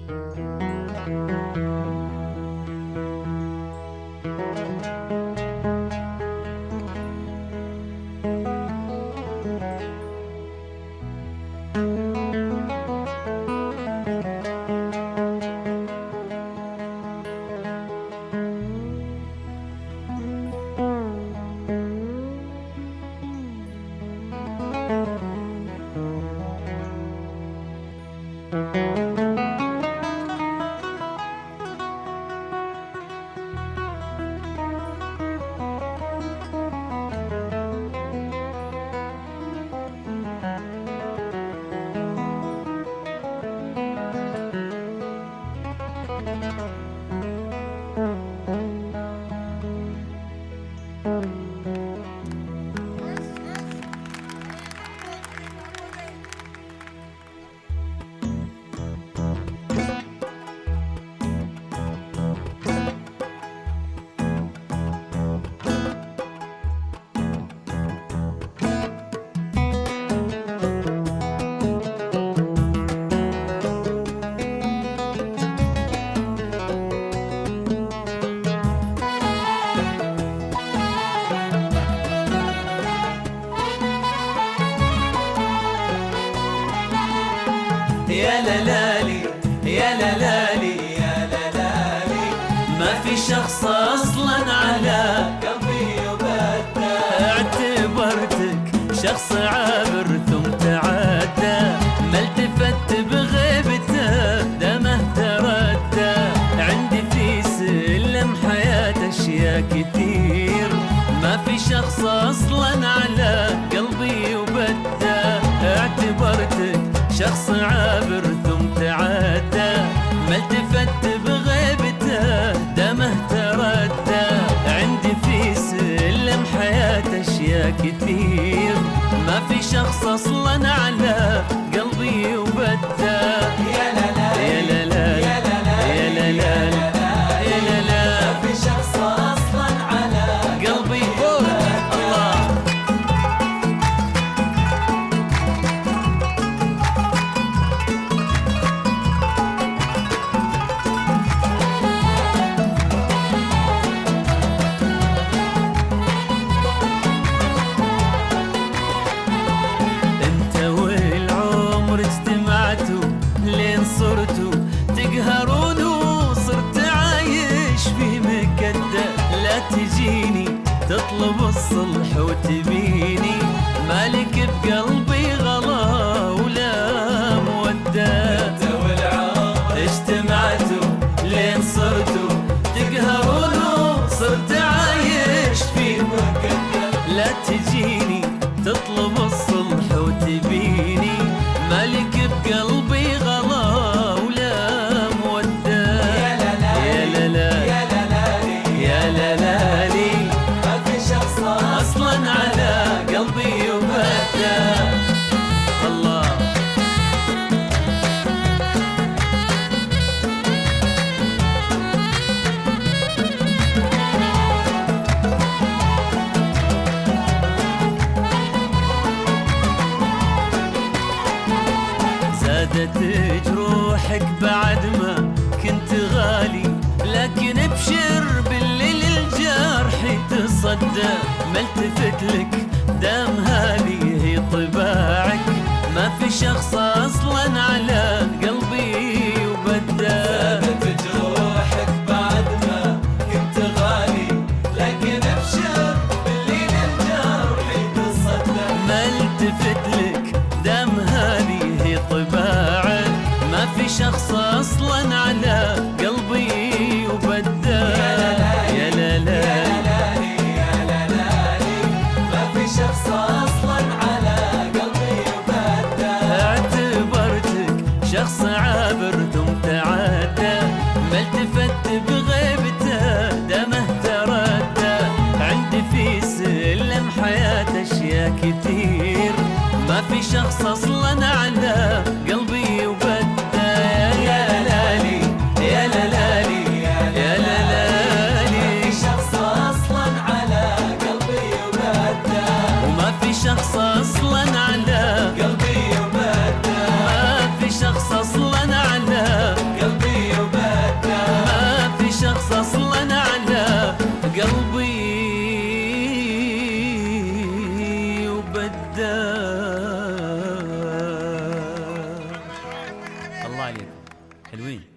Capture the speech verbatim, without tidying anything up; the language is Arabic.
يا لالي يا لالي يا لالي، ما في شخص اصلا على قلبي وبدا، اعتبرتك شخص عابر ثم تعدى، ما التفت بغيبته دمه تردى، عندي في سلم حياة اشياء كثير، ما في شخص اصلا على قلبي وبدا، اعتبرتك شخص عابر ثم تعدى، ما التفت بغيبته دمه تردى، عندي في سلم حياة اشياء كثير، ما في شخص اصلا على قلبي وبدا. يا لا يا لا لا يا لا يا لا لا يا لا لا، ما في شخص اصلا على قلبي الله. صرتوا تقهرون وصرت عايش في مكدة، لا تجيني تطلب الصلح وتبيني، مالك بقلبي غلا ولا مودة. انت والعمر اجتمعتوا لين صرتوا تقهرون وصرت عايش في مكدة، لا تجيني تطلب الصلح وتبيني، مالك بقلبي غلا ولا مودة. يا لا يا لا لا يا لالي يا لا لالي، ما في شخص اصلا على قلبي وبدا الله. زادت جروحك بعد ما كنت غالي، لكن ابشر بالليل الجرح تصدى، ما التفت لك دام هذه هي طباعك، ما في شخص اصلا على قلبي وبدا. زادت جروحك بعد ما كنت غالي، لكن ابشر بالليل الجرح تصدى، ما التفت لك دام هذه هي طباعك، ما في شخص اصلا على قلبي وبدا. يا لا لا يا لالي يا لالي، ما في شخص اصلا على قلبي وبدا، اعتبرتك شخص عابر ثم تعدى، ما التفت بغيبته دمه تردى، عندي في سلم حياة اشياء كثير، ما في شخص اصلا على قلبي وبدا. يا لالي يا لالي يا لالي، ما في شخص اصلا على قلبي وبدا، وما في شخص اصلا على قلبي وبدا، ما في شخص اصلا على قلبي حلوين.